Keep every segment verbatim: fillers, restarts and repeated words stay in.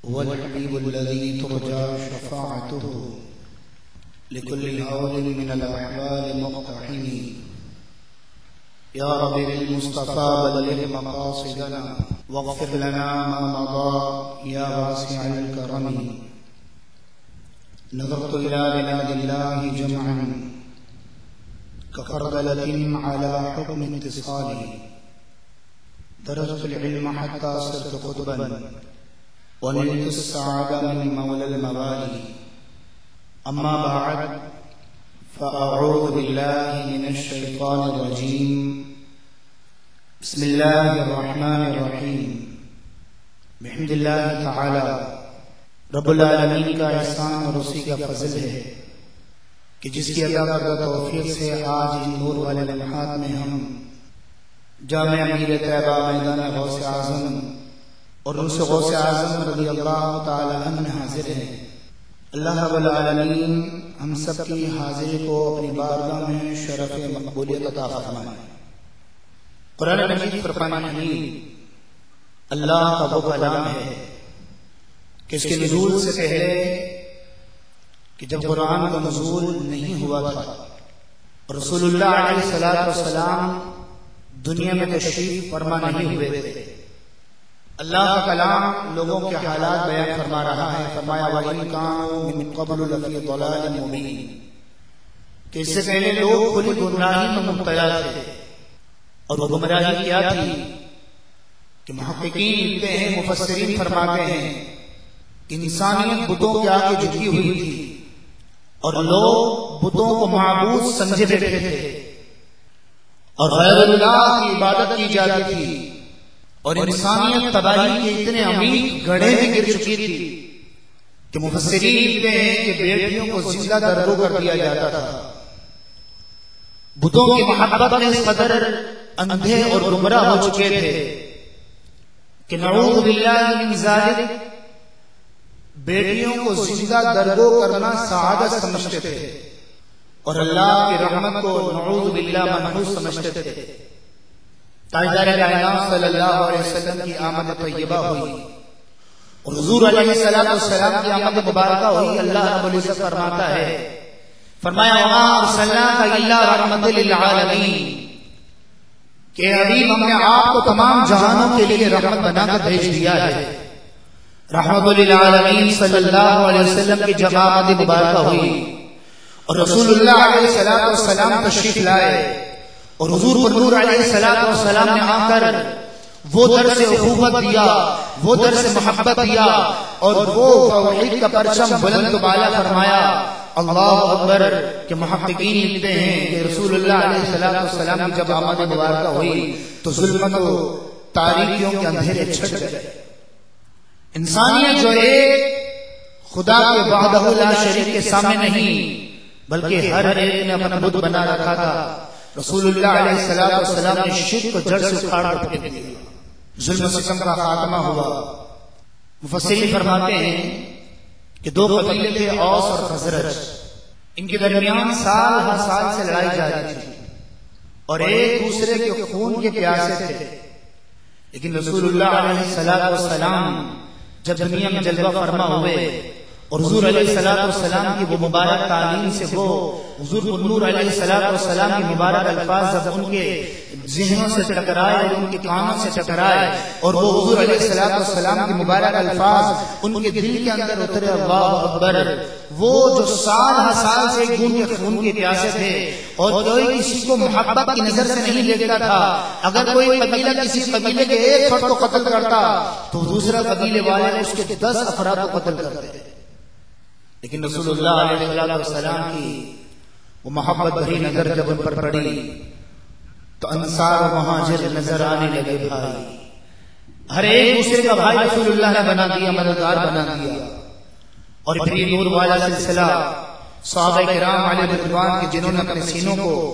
هو الحبيب الذي ترجى شفاعته لكل هول من الأحوال مقتحم. يا رب بالمصطفى بلغ مقاصدنا واغفر لنا ما مضى يا واسع الكرم. نظرت إلى بلاد الله جمعا كخردلة على حكم اتصاله. درست العلم حتى صرت قطبا ونلت السعادة من مولى الموالي. أما بعد فأعوذ بالله من الشيطان الرجيم. بسم الله الرحمن الرحيم. بحمد الله تعالی رب العالمین کا احسان اور اسی کا فضل ہے کہ جس کی عطا کردہ توفیق سے آج ان نور والے لمحات میں ہم جامع امیر طیبہ میدان غوث اعظم اور روس غوث اعظم رضی اللہ تعالی عنہ حاضر ہیں. اللہ رب العالمین ہم سب کی حاضری کو اپنی بارگاہ میں شرف مقبولیت عطا فرمائے. قرآن مجید فرقان حمید اللہ کا وہ کلام ہے کہ اس کے نزول سے پہلے کہ جب قرآن کا نزول نہیں ہوا تھا اور رسول اللہ علیہ الصلوۃ والسلام دنیا میں تشریف فرما نہیں ہوئے تھے، اللہ کا کلام لوگوں کے حالات بیان فرما رہا ہے. فرمایا وَإِن كَانُوا مِن قَبْلُ لَفِي ضَلَالٍ مُبِينٍ کہ اس سے پہلے لوگ کھلی گمراہی میں مبتلا تھے. اور وہ گمراہی کیا تھی کہ محققین لکھتے ہیں، مفسرین فرماتے ہیں کہ انسانیت بتوں کے آگے جھکی ہوئی تھی اور لوگ بتوں کو معبود سمجھے بیٹھے تھے اور غیر اللہ کی عبادت کی جاتی تھی اور انسانیت تباہی کے اتنے عمیق گڑھے میں گر چکی تھی کہ مفسرین لکھتے ہیں کہ بیٹیوں کو زندہ درگو کر دیا جاتا تھا. بتوں کی محبت میں اس قدر اندھے اور گمراہ ہو چکے تھے کہ نعوذ باللہ من ذالک بیٹیوں کو زندہ درگو کرنا سعادت سمجھتے تھے اور اللہ کی رحمت کو نعوذ باللہ منحوس سمجھتے تھے. تاجدار کائنات صلی اللہ علیہ وسلم کی آمد طیبہ ہوئی اور حضور علیہ السلام کی آمد مبارکہ ہوئی. اللہ رب العزت فرماتا ہے، فرمایا وَمَا أَرْسَلْنَاكَ إِلَّا رَحْمَةً لِلْعَالَمِينَ کہ حبیب ہم نے آپ کو تمام جہانوں کے لیے رحمت بنا کر بھیج دیا ہے. رحمت للعالمین صلی اللہ علیہ وسلم کی جب آمد مبارکہ ہوئی اور رسول اللہ علیہ السلام تشریف لائے اور حضور پر نور علیہ السلام نے آ کر وہ درس اخوت دیا، وہ درس محبت دیا اور وہ توحید کا پرچم بلند بالا فرمایا. اللہ اکبر کہ محققین لکھتے ہیں کہ رسول اللہ علیہ السلام کی جب آمد مبارکہ ہوئی تو ظلمت و تاریکیوں کے اندھیرے چھٹ گئے. انسانیت جو ایک خدا کے وحدہ لا شریک کے سامنے نہیں بلکہ ہر ایک نے اپنا بت بنا رکھا تھا. رسول اللہ علیہ السلام نے شرک کو جڑ سے اکھاڑ کر پھینک دیا، ظلم و ستم کا خاتمہ ہوا. مفسرین فرماتے ہیں کہ دو قبیلے تھے، اوس اور خزرج. ان کے درمیان سال ہر سال سے لڑائی جاری تھی اور ایک دوسرے کے خون کے پیاسے تھے. لیکن رسول اللہ علیہ السلام جب دنیا میں جلوہ فرما ہوئے اور حضور علیہ السلام کی وہ مبارک تعلیم سے وہ حضور نور علیہ السلام کی مبارک الفاظ جب ان کے ذہنوں سے ٹکرائے اور ان کے کانوں سے ٹکرائے اور وہ حضور علیہ السلام کی مبارک الفاظ ان کے دل کے اندر اترے، اللہ اکبر، وہ جو سال ہر سال سے خون کے خون کے پیاسے تھے اور کوئی کسی کو محبت کی نظر سے نہیں دیکھتا تھا. اگر کوئی قبیلہ کسی قبیلے کے ایک فرد کو قتل کرتا تو دوسرا قبیلے والے اس کے دس افراد کو قتل کرتے. لیکن رسول اللہ علیہ السلام کی وہ محبت بھری نظر جب ان پر پڑی تو انصار و مہاجر نظر آنے لگے. بھائی ہر ایک دوسرے کا بھائی رسول اللہ نے بنا دیا، مددگار بنا دیا. اور پھر یہ نور والا سلسلہ صحابہ کرام علیہ رضوان کے جنہوں نے اپنے سینوں کو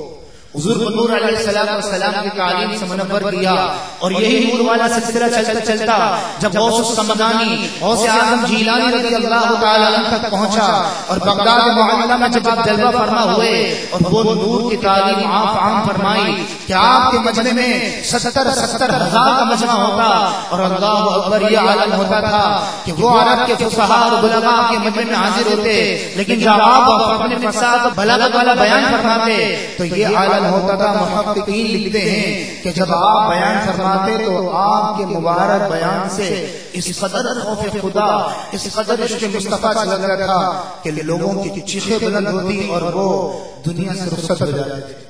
حضور کو نور علیہ السلام والسلام کی تعلیم سے منور کیا، اور یہی نور والا سلسلہ چلتا چلتا جب غوث السمدانی غوث اعظم جیلانی رضی اللہ تعالی عنہ تک پہنچا، اور بغداد معظمہ میں جب آپ جلوہ فرما ہوئے اور وہ نور کی تعلیم آپ عام فرمائی کہ آپ کے مجمع میں ستر ستر ہزار کا مجمع ہوتا، اور اللہ اکبر یہ عالم ہوتا تھا کہ وہ عرب کے فصحاء اور بلغاء کے مجمع میں حاضر ہوتے، لیکن جب آپ اپنے فصاحت و بلاغت والا بیان فرماتے تو یہ عالم ہوتا تھا۔ محققین لکھتے ہیں کہ جب آپ بیان فرماتے تو آپ کے مبارک بیان سے اس قدر خوف خدا، اس قدر عشق مصطفیٰ چلتا تھا کہ لوگوں کی چیخیں بلند ہوتی اور وہ دنیا سے رخصت ہو جاتے تھے۔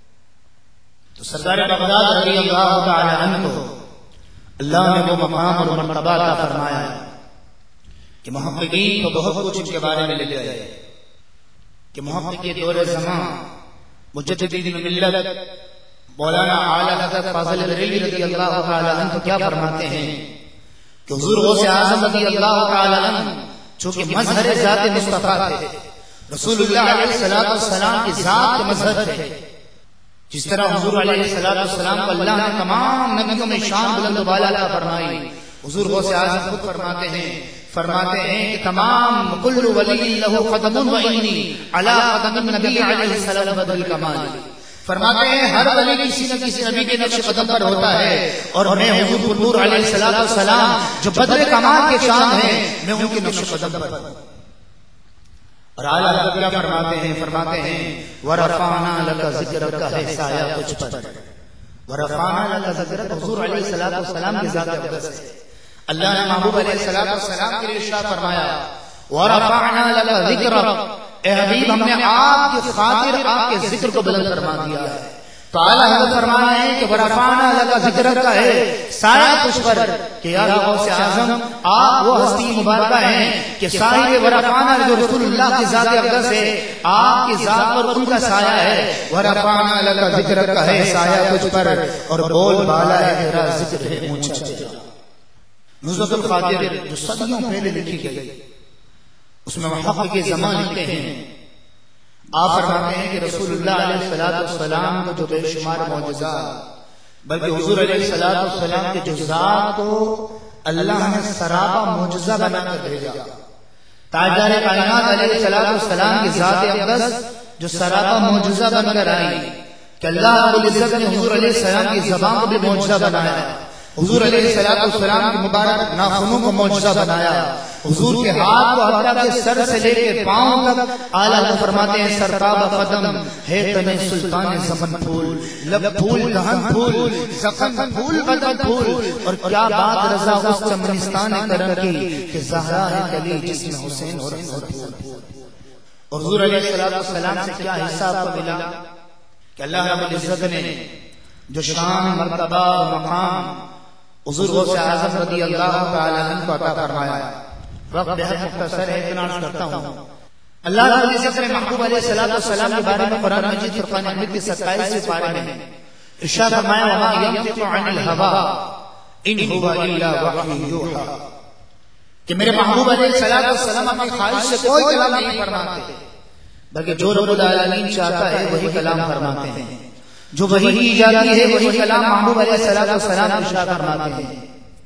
تو سرکار بغداد رضی اللہ تعالی عنہ کو اللہ نے وہ مقام اور مرتبہ عطا فرمایا کہ محققین کو بہت کچھ ان کے بارے میں لے گئے کہ محقق دور زمان مجددین ملت مولانا اعلی حضرت فاضل بریلوی رضی اللہ تعالی عنہ کیا فرماتے ہیں کہ حضور غوث اعظم رضی اللہ تعالی عنہ چونکہ مظہر ذات مصطفیٰ تھے، رسول اللہ علیہ السلام کی ذات کے مظہر تھے، جس طرح حضور علیہ السلام کو اللہ نے تمام نبیوں میں شان بلند و بالا عطا فرمائی، حضور غوث اعظم خود فرماتے ہیں فرماتے ہیں کہ تمام کل ولی لہ قدم و انی علی قدم النبی علیہ السلام بدل کمال، فرماتے ہیں ہر ولی کسی نہ کسی نبی کے نقش قدم پر ہوتا ہے، اور میں حضور نور علیہ السلام جو بدل کمال کے شان ہیں میں ان کے نقش قدم پر ہوں۔ اور اعلیٰ حضرت کیا فرماتے ہیں فرماتے ہیں ورفعنا لک ذکرک ہے سایہ تجھ پر، ورفعنا لک ذکرک حضور علیہ السلام کی ذات اقدس ہے۔ اللہ نے محبوب علیہ السلام کے لیے ارشاد فرمایا ورفعنا لک ذکرک، اے حبیب ہم نے آپ کی خاطر آپ کے ذکر کو بلند فرما دیا ہے۔ تو اعلیٰ حضرت فرمانا ہے کہ ورفعنا لک ذکرک ہے سایہ تجھ پر، کہ یا غوث اعظم آپ وہ ہستی مبارکہ ہیں کہ صاحب ورفعنا جو رسول اللہ کی ذات اقدس ہے، آپ کی ذات پر ان کا سایہ ہے۔ ورفعنا لک ذکرک ہے سایہ تجھ پر، اور بول بالا ہے تیرا ذکر ہے اونچا تیرا۔ نزہت الخاطر جو صدیوں پہلے لکھی گئی، اس میں محقق زمان لکھتے ہیں، آپ فرماتے ہیں کہ رسول اللہ علیہ السلام کو جو بے شمار معجزات، بلکہ حضور علیہ السلام کے جو ذات کو اللہ نے سراپا معجزہ بنا کر بھیجا، تاجدار کائنات علیہ السلام کی ذات اقدس جو سراپا معجزہ بن کر آئی، کہ اللہ رب العزت نے حضور علیہ السلام کی زبان کو بھی معجزہ بنایا، حضور علیہ السلام کی مبارک ناخنوں کو معجزہ بنایا، حضور کے ہاتھ کو حتیٰ کہ سر سے لے کے پاؤں تک اعلیٰ حضرت فرماتے ہیں سرتاب قدم ہے تنے سلطان زمن پھول، لب پھول دہن پھول زخم پھول بدن پھول، اور کیا بات رضا اس چمنستان کرم کی کہ زہرا ہے کلی جس میں حسین اور پھول۔ اور حضور علیہ السلام سے کیا حصہ آپ کو ملا کہ اللہ رب العزت نے جو شان مرتبہ مقام حضور غوث اعظم رضی اللہ تعالی عنہ کو عطا فرمایا۔ وقت بہت مختصر ہے، اتنا عرض کرتا ہوں۔ اللہ رب العزت نے محبوب علیہ السلام کے بارے میں قرآن مجید فرقان حمید کی ستائیسویں پارے میں ارشاد فرمایا وما ينطق عن الهوى ان هو الا وحی یوحی، کہ میرے محبوب علیہ السلام اپنی خواہش سے کوئی کلام نہیں فرماتے، بلکہ جو رب العالمین چاہتا ہے وہی کلام فرماتے ہیں، جو وحی کی جاتی ہے وہی کلام محبوب علیہ السلام ارشاد فرماتے ہیں۔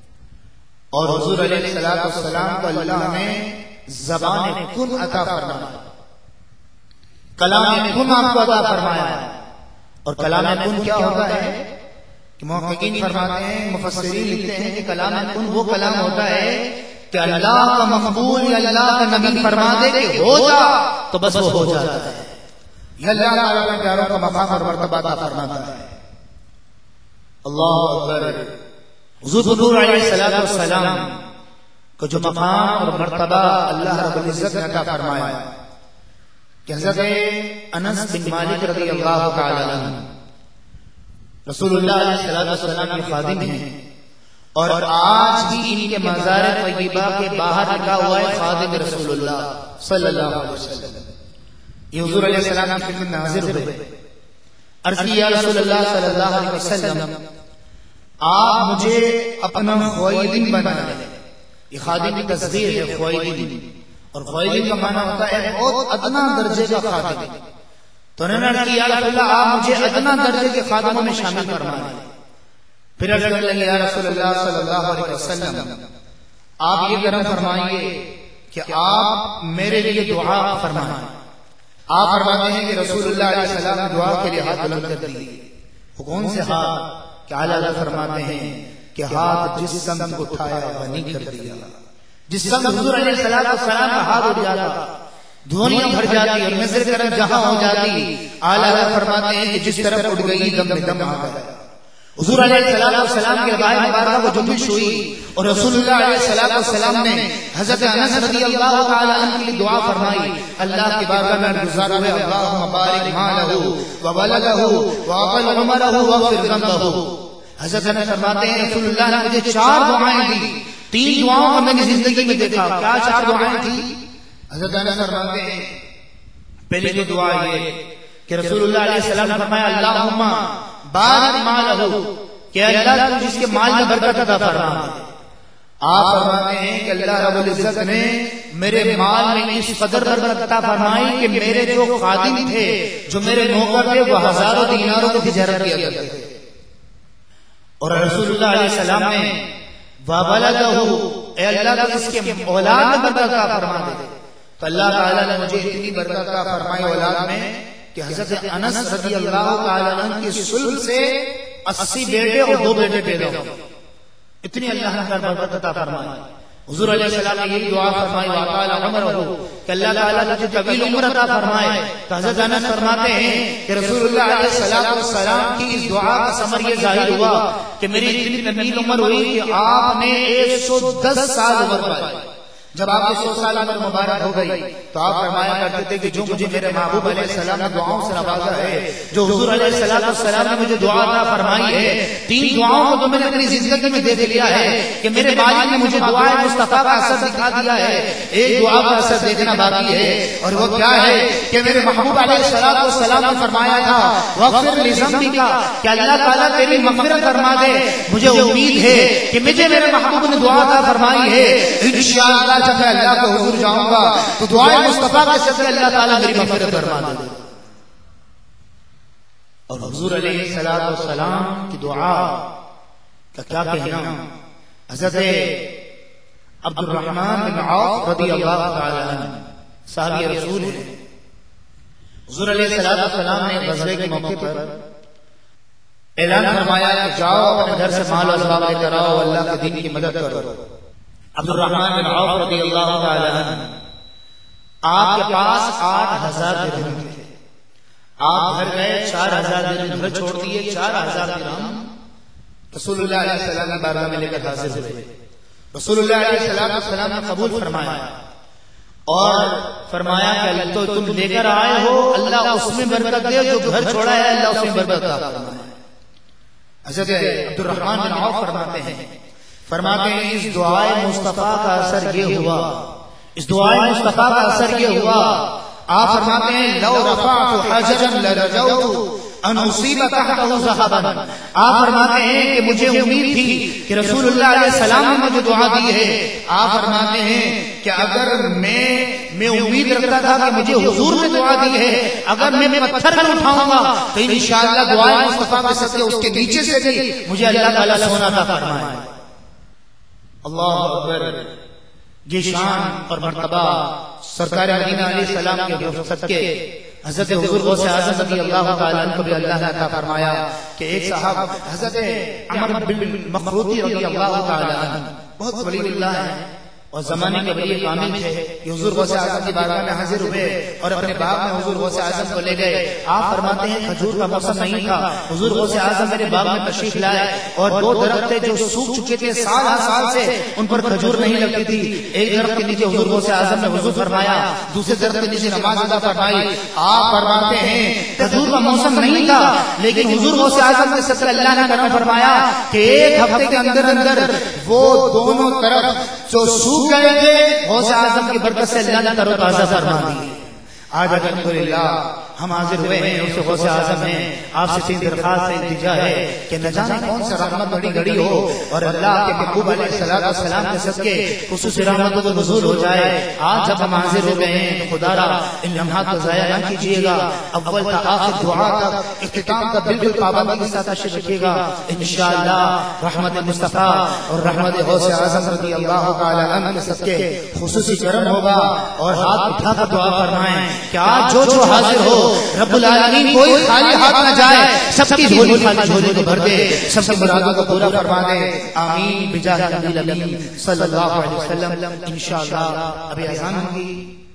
اور حضور علیہ السلام کو اللہ نے زبان کن عطا فرمایا، کلام کن آپ کو عطا فرمایا۔ اور کلام کن کیا ہوتا ہے کہ محققین فرماتے ہیں، مفسرین لکھتے ہیں کہ کلام کن وہ کلام ہوتا ہے کہ اللہ کا مقبول یا اللہ کا نبی فرما دے کہ ہو جا تو بس وہ ہو جاتا ہے، یہ اللہ تعالیٰ کے پیاروں کا مقام اور مرتبہ عطا فرماتا ہے۔ اللہ اکبر۔ حضور نور علیہ السلام کو جو مقام اور مرتبہ اللہ رب العزت نے عطا فرمایا کہ حضرت انس بن مالک رضی اللہ تعالی عنہ رسول اللہ علیہ السلام کے خادم ہیں، اور آج بھی ان کے مزار طیبہ کے باہر لکھا ہوا ہے خادم رسول اللہ صلی اللہ علیہ وسلم۔ یہ حضور علیہ السلام کی خدمت میں حاضر ہوئے، عرض کی یا رسول اللہ صلی اللہ علیہ وسلم آپ مجھے اپنا خویدن بنا لیں۔ یہ خادم کی تصدیق ہے خویدن، اور خویدن کا معنی ہوتا ہے بہت ادنا درجے کا خادم، تو انہوں نے کہا یا رسول اللہ آپ مجھے ادنا درجے کے خادموں میں شامل فرمائیں. پھر عرض کرنے لگے یا رسول اللہ صلی اللہ علیہ وسلم آپ یہ کرم فرمائیے کہ آپ میرے لیے دعا فرمائیں. آپ فرماتے ہیں کہ رسول اللہ علیہ السلام نے دعا کے لیے ہاتھ بلند کر دیے. کون سے ہاتھ؟ کہ اعلیٰ فرماتے ہیں کہ ہاتھ جس سمت کو اٹھایا غنی کر دیا. جس سمت حضور علیہ السلام کا ہاتھ اٹھ جاتا دھونیاں بھر جاتی اور نظر کرم جہاں ہو جاتی. اعلیٰ فرماتے ہیں کہ جس طرف اٹھ گئی دم میں دم آ گیا. حضور علیہ السلام کے بائیں مبارکہ کو جنبش ہوئی اور رسول اللہ علیہ السلام نے حضرت انس رضی اللہ تعالی عنہ کے لیے دعا فرمائی. اللہ کی بارگاہ میں گزار ہوئے اللہم بارک مالہ وولدہ واطل عمرہ واغفر ذنبہ. حضرت انس فرماتے ہیں رسول اللہ نے مجھے چار دعائیں دی. تین دعاؤں کو میں نے زندگی میں دیکھا. کیا چار دعائیں تھی؟ حضرت انس فرماتے ہیں پہلی جو دعا یہ کہ رسول اللہ علیہ السلام نے فرمایا اللہم بارک مالہ کہ اللہ تو جس کے مال میں برکت عطا فرما. آپ فرماتے ہیں کہ اللہ رب العزت نے میرے مال میں اس قدر برکت عطا فرمائی کہ میرے جو خادم تھے جو میرے نوکر تھے وہ ہزاروں دیناروں کی تجارت کیا کرتے تھے. اور رسول اللہ علیہ السلام نے وَوَلَدَهُ اے اللہ تو اس کے اولاد میں برکت عطا فرما دے. تو اللہ تعالیٰ نے مجھے اتنی برکت عطا فرمائی اولاد میں کہ حضرت انس رضی اللہ تعالیٰ عنہ کی صلب سے اسی بیٹے اور دو بیٹے پیدا ہوئے. اتنی اللہ نے برکت عطا فرمائی. حضور علیہ السلام نے یہی دعا فرمائی وَأَطَالَ عُمْرَهُ کہ اللہ تعالیٰ تجھے طویل عمر عطا فرمائے. تو حضرت انس فرماتے ہیں کہ رسول اللہ علیہ السلام کی اس دعا کا ثمر یہ ظاہر ہوا کہ میری اتنی طویل عمر ہوئی کہ آپ نے ایک سو دس سال عمر پائی. جب آپ کی سو سال عمر مبارک ہو گئی تو آپ فرمایا کرتے تھے کہ جو مجھے میرے محبوب علیہ السلام نے دعاؤں سے نوازا ہے, جو حضور علیہ السلام نے مجھے دعا عطا فرمائی ہے, تین دعاؤں کو تو میں نے اپنی زندگی میں دیکھ لیا ہے کہ میرے مالک نے مجھے دعائے مصطفیٰ کا اثر دکھا دیا ہے. ایک دعا کا اثر دیکھنا باقی ہے اور وہ کیا ہے کہ میرے محبوب علیہ السلام نے فرمایا تھا وَغْفِرْ لِذَنْبِكَ کہ اللہ تعالیٰ تیری مغفرت فرما دے. مجھے امید ہے کہ مجھے میرے محبوب نے دعا عطا فرمائی ہے, انشاءاللہ جب میں اللہ کو حضور جاؤں گا تو دعائے مصطفیٰ کے صدقے اللہ تعالیٰ میری مغفرت فرما دے. اور حضور علیہ السلام کی دعا کا کیا کہنا. حضرت عبد الرحمن بن عوف رضی اللہ تعالی عنہ صحابی رسول ہیں. حضور علیہ السلام نے غزوے کے موقع پر اعلان فرمایا کہ جاؤ اپنے گھر سے مال و اسباب لے کر آؤ, اللہ کے دین کی مدد کرو. عبد الرحمن بن عوف رضی اللہ تعالی عنہ آپ کے پاس آٹھ ہزار درہم تھے. آپ گھر گئے, چار ہزار درہم گھر چھوڑ دیے, چار ہزار درہم رسول اللہ علیہ السلام کی بارگاہ میں لے کر حاضر ہوئے. رسول اللہ علیہ السلام نے قبول فرمایا اور فرمایا کہ تو تم لے کر آئے ہو, اللہ اس میں برکت دے, جو گھر چھوڑا ہے اللہ اس میں برکت عطا فرمائے. حضرت عبد الرحمن بن عوف فرماتے ہیں فرماتے ہیں اس دعائے مصطفیٰ کا اثر یہ ہوا, اس دعائے مصطفیٰ کا اثر یہ ہوا. آپ فرماتے ہیں لو رفعت حجرا لرجوت ان اصیب تحتہ ذهبا. آپ فرماتے ہیں کہ مجھے امید تھی کہ رسول اللہ علیہ السلام نے مجھے دعا دی ہے. آپ فرماتے ہیں کہ اگر میں میں امید رکھتا تھا کہ مجھے حضور نے دعا دی ہے, اگر میں پتھر نہ اٹھاؤں گا تو انشاءاللہ دعائے مصطفیٰ کے صدقے اس کے نیچے سے بھی مجھے اللہ تعالیٰ سونا عطا فرمائے. اللہ اکبر. یہ شان اور مرتبہ سرکار مدینہ علیہ السلام کے صدقے حضرت حضور غوث اعظم رضی اللہ تعالیٰ عنہ کو بھی اللہ نے عطا فرمایا کہ ایک صاحب حضرت عمر بن مخروطی رضی اللہ تعالیٰ عنہ بہت ولی اللہ ہیں اور زمانے کے ولی کامل تھے کہ حضور غوث اعظم کی بارگاہ میں حاضر ہوئے اور اپنے باغ میں حضور غوث اعظم کو لے گئے. آپ فرماتے ہیں کھجور کا موسم نہیں تھا, حضور غوث اعظم میرے باغ میں تشریف لائے اور دو درخت تھے جو سوکھ چکے تھے, سال ہر سال سے ان پر کھجور نہیں لگتی تھی. ایک درخت کے نیچے حضور غوث اعظم نے وضو فرمایا, دوسرے درخت کے نیچے نماز ادا فرمائی. آپ فرماتے ہیں کھجور کا موسم نہیں تھا لیکن حضور غوث اعظم کے صدقے اللہ نے کرم فرمایا کہ ایک ہفتے کے اندر اندر وہ دونوں طرف جو سوکھ گئے تھے غوث اعظم کی برکت سے اللہ نے تر و تازہ فرما دی. آج الحمدللہ ہم حاضر ہوئے ہیں اس غوث اعظم ہیں، آپ سے تین درخواست التجا ہے کہ نہ جانے کون سا رحمت بڑی گھڑی ہو اور اللہ کے محبوب علیہ الصلوۃ والسلام کے صدقے خصوصی رحمتوں کو نزول ہو جائے۔ آج جب ہم حاضر ہو گئے ہیں تو خدا را ان لمحات کو ضائع نہ کیجیے گا، اول تا آخر دعا تک اختتام کا بالکل پابندی کے ساتھ تشریف رکھیے گا انشاءاللہ۔ رحمت مصطفیٰ اور رحمت غوث اعظم رضی اللہ تعالی عنہ کے صدقے خصوصی کرم ہوگا، اور ہاتھ اٹھا کر دعا فرمائیں کہ آج جو جو حاضر ہو رب العالمین کوئی خالی ہاتھ نہ جائے، سب کی جھولی خالی جھولی کو بھر دے، سب کی مرادوں کو پورا فرما دے، آمین بجاہ نبی الامین صلی اللہ علیہ وسلم۔ انشاءاللہ ابھی اذان ہوگی۔